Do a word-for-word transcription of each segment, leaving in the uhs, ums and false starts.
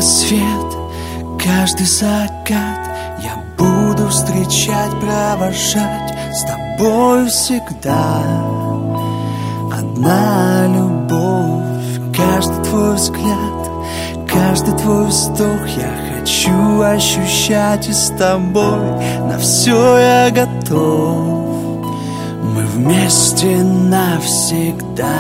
рассвет, каждый закат я буду встречать, провожать с тобою всегда. Одна любовь, каждый твой взгляд, каждый твой вздох я хочу ощущать, и с тобой на все я готов. Мы вместе навсегда.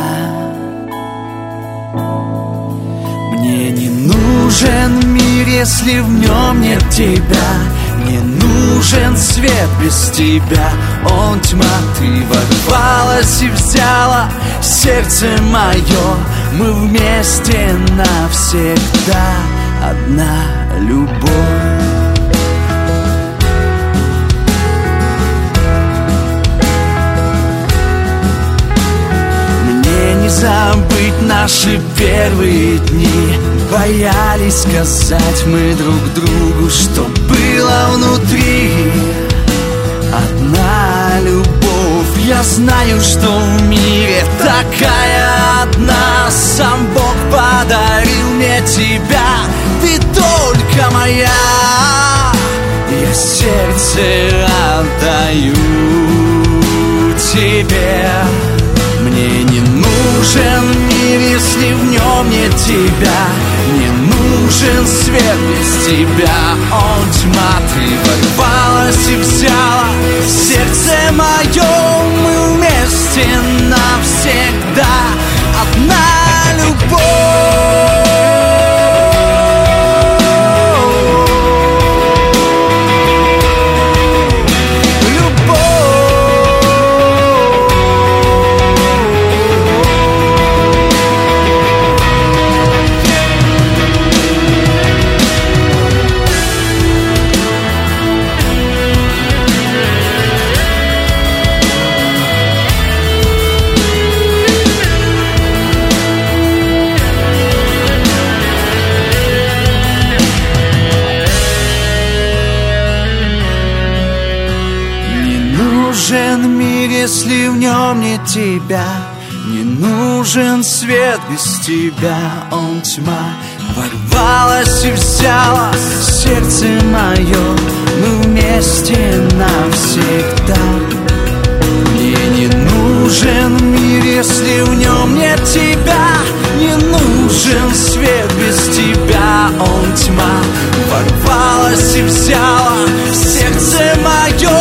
Мне не нужен мир, если в нем нет тебя. Не нужен свет без тебя. Он тьма, ты ворвалась и взяла сердце мое. Мы вместе навсегда. Одна любовь. Забыть наши первые дни. Боялись сказать мы друг другу, что было внутри. Одна любовь. Я знаю, что в мире такая одна. Сам Бог подарил мне тебя. Ты только моя. Я сердце отдаю тебе. Мне не нужен мир, если в нем нет тебя. Не нужен свет без тебя. Он тьма, ты ворвалась и взяла сердце мое. Мы вместе навсегда. Одна любовь. Если в нем нет тебя, не нужен свет без тебя. Он тьма, ворвалась и взяла сердце мое. Мы вместе навсегда. Мне не нужен мир, если в нем нет тебя. Не нужен свет без тебя. Он тьма, ворвалась и взяла сердце мое.